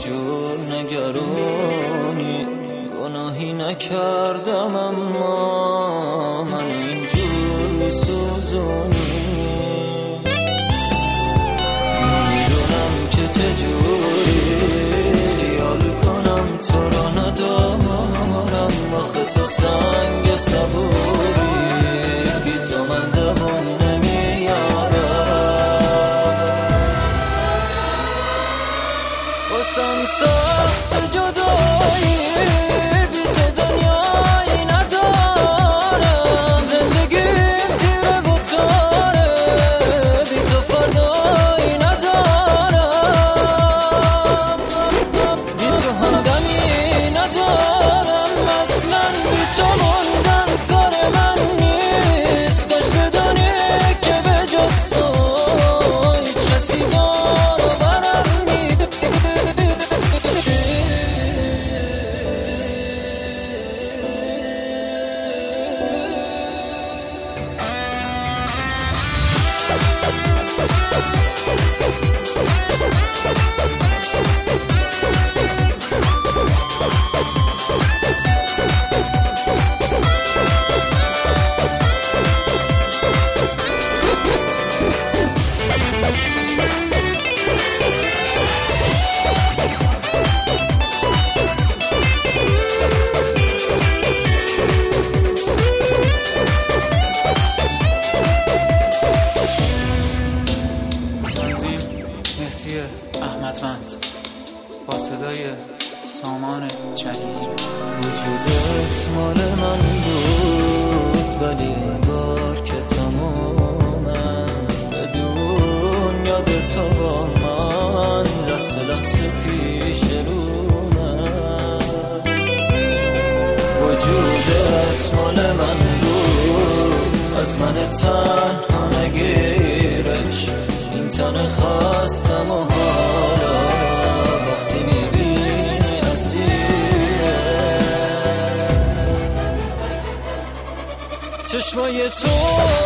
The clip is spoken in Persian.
جور نگرانی، گناهی نکردم اما من اینجور میسوزونی. نمیدونم که چجوری خیال کنم تو را ندارم، آخه تو سنگ صبوری، بی تو من دوام نمیارم. واسم سخت جدایی، بی تو دنیایی ندارم، زندگیم تیره و تاره، بی تو فردایی ندارم، بی تو همدمی ندارم اصلا، بی تو موندن کار من نیست. کاش بدونی که به جز تو هیچ کسی دار و برم نیست. احمدوند با صدای سامان جلیلی. وجودت مال من بود ولی انگار که تمومه، بدون یاد تو با من لحظه لحظه پیش رومه. وجودت مال من بود، از من تنها نگیرش، این تن خواستم و حالا وقتی میبینی اسیره. چشمای تو